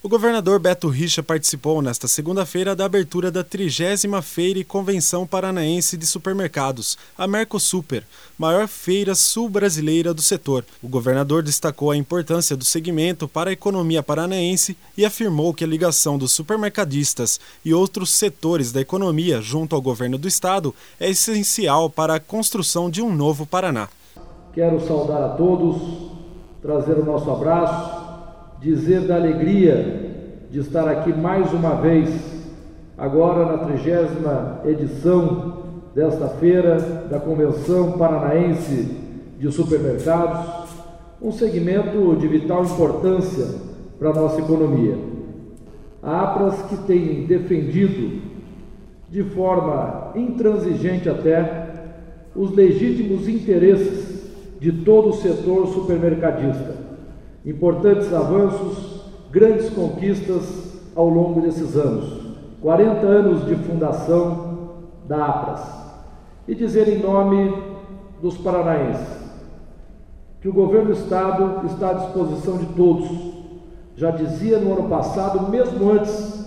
O governador Beto Richa participou nesta segunda-feira da abertura da 30ª Feira e Convenção Paranaense de Supermercados, a Mercosuper, maior feira sul-brasileira do setor. O governador destacou a importância do segmento para a economia paranaense e afirmou que a ligação dos supermercadistas e outros setores da economia junto ao governo do estado é essencial para a construção de um novo Paraná. Quero saudar a todos, trazer o nosso abraço, dizer da alegria de estar aqui mais uma vez, agora na 30ª edição desta feira da Convenção Paranaense de Supermercados, um segmento de vital importância para a nossa economia. A APRAS, que tem defendido de forma intransigente até os legítimos interesses de todo o setor supermercadista. Importantes avanços, grandes conquistas ao longo desses anos. 40 anos de fundação da APRAS. E dizer em nome dos paranaenses que o governo do estado está à disposição de todos. Já dizia no ano passado, mesmo antes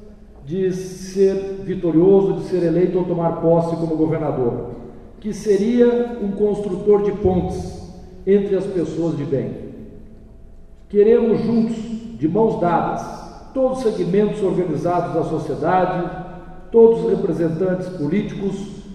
de ser vitorioso, de ser eleito ou tomar posse como governador, que seria um construtor de pontes entre as pessoas de bem. Queremos juntos, de mãos dadas, todos os segmentos organizados da sociedade, todos os representantes políticos,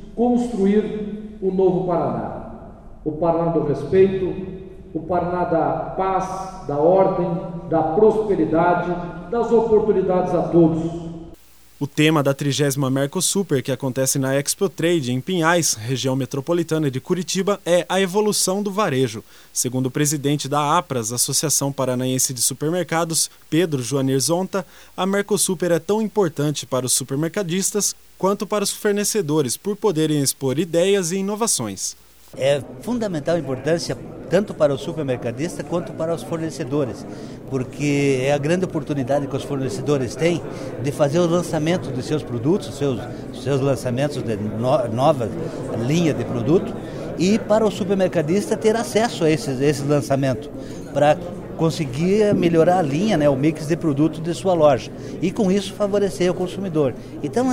construir o novo Paraná. O Paraná do respeito, o Paraná da paz, da ordem, da prosperidade, das oportunidades a todos. O tema da 30ª Mercosuper, que acontece na Expo Trade em Pinhais, região metropolitana de Curitiba, é a evolução do varejo. Segundo o presidente da APRAS, Associação Paranaense de Supermercados, Pedro Joanir Zonta, a Mercosuper é tão importante para os supermercadistas quanto para os fornecedores, por poderem expor ideias e inovações. É fundamental importância tanto para o supermercadista quanto para os fornecedores, porque é a grande oportunidade que os fornecedores têm de fazer o lançamento dos seus produtos, seus lançamentos de nova linha de produto, e para o supermercadista ter acesso a esse lançamento, para conseguir melhorar a linha, né, o mix de produto de sua loja e com isso favorecer o consumidor. Então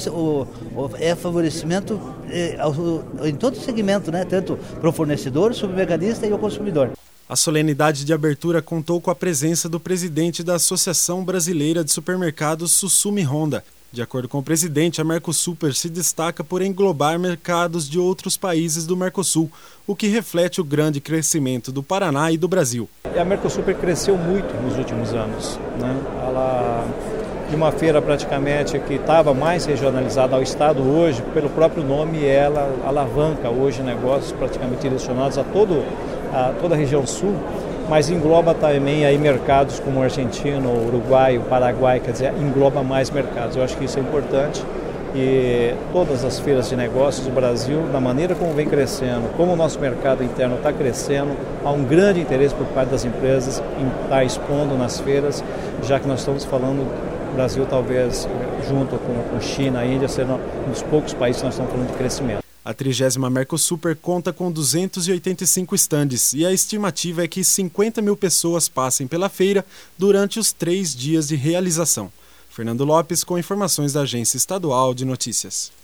é favorecimento em todo o segmento, né, tanto para o fornecedor, o supermercadista e o consumidor. A solenidade de abertura contou com a presença do presidente da Associação Brasileira de Supermercados, Sussumi Honda. De acordo com o presidente, a Mercosuper se destaca por englobar mercados de outros países do Mercosul, o que reflete o grande crescimento do Paraná e do Brasil. A Mercosuper cresceu muito nos últimos anos, né? Ela, de uma feira praticamente que estava mais regionalizada ao estado, hoje, pelo próprio nome, ela alavanca hoje negócios praticamente direcionados a toda a região sul, mas engloba também aí mercados como o argentino, o uruguai, o paraguai, quer dizer, engloba mais mercados. Eu acho que isso é importante e todas as feiras de negócios do Brasil, da maneira como vem crescendo, como o nosso mercado interno está crescendo, há um grande interesse por parte das empresas em estar expondo nas feiras, já que nós estamos falando, o Brasil talvez junto com China e Índia, sendo um dos poucos países que nós estamos falando de crescimento. A 30ª Mercosuper conta com 285 estandes e a estimativa é que 50 mil pessoas passem pela feira durante os 3 dias de realização. Fernando Lopes com informações da Agência Estadual de Notícias.